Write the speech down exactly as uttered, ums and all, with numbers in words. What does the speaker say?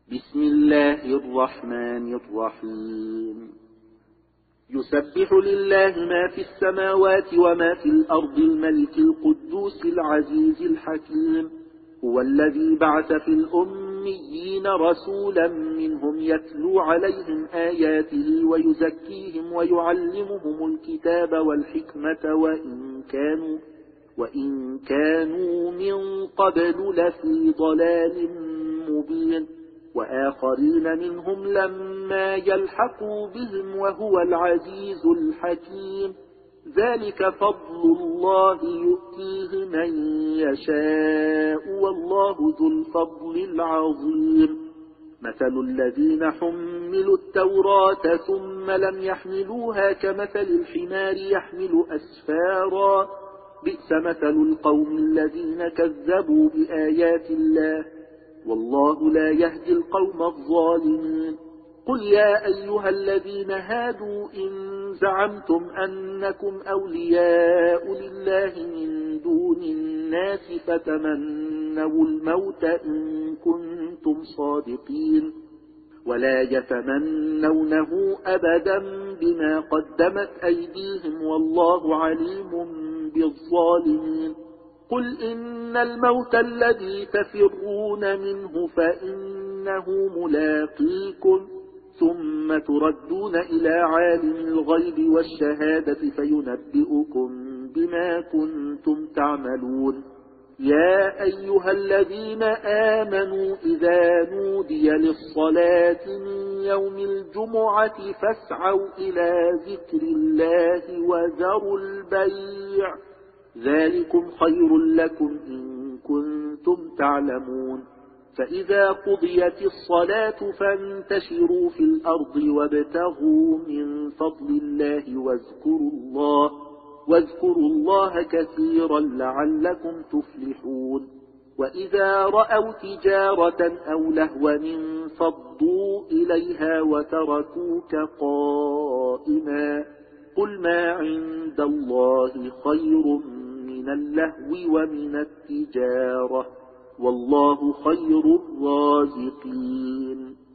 بسم الله الرحمن الرحيم يسبح لله ما في السماوات وما في الأرض الملك القدوس العزيز الحكيم هو الذي بعث في الأميين رسولا منهم يتلو عليهم آياته ويزكيهم ويعلمهم الكتاب والحكمة وإن كانوا, وإن كانوا من قبل لفي ضلال مبين وآخرين منهم لما يلحقوا بهم وهو العزيز الحكيم ذلك فضل الله يؤتيه من يشاء والله ذو الفضل العظيم مثل الذين حملوا التوراة ثم لم يحملوها كمثل الحمار يحمل أسفارا بئس مثل القوم الذين كذبوا بآيات الله والله لا يهدي القوم الظالمين قل يا أيها الذين هادوا إن زعمتم أنكم أولياء لله من دون الناس فتمنوا الموت إن كنتم صادقين ولا يتمنونه أبدا بما قدمت أيديهم والله عليم بالظالمين قل إن الموت الذي تفرون منه فإنه ملاقيكم ثم تردون إلى عالم الغيب والشهادة فينبئكم بما كنتم تعملون يا أيها الذين آمنوا إذا نودي للصلاة من يوم الجمعة فاسعوا إلى ذكر الله وذروا البيع ذلكم خير لكم إن كنتم تعلمون فإذا قضيت الصلاة فانتشروا في الأرض وابتغوا من فضل الله واذكروا الله, واذكروا الله كثيرا لعلكم تفلحون وإذا رأوا تجارة أو لهوا انفضوا إليها وتركوك قائما قل ما عند الله خير من اللهو ومن التجارة والله خير الرازقين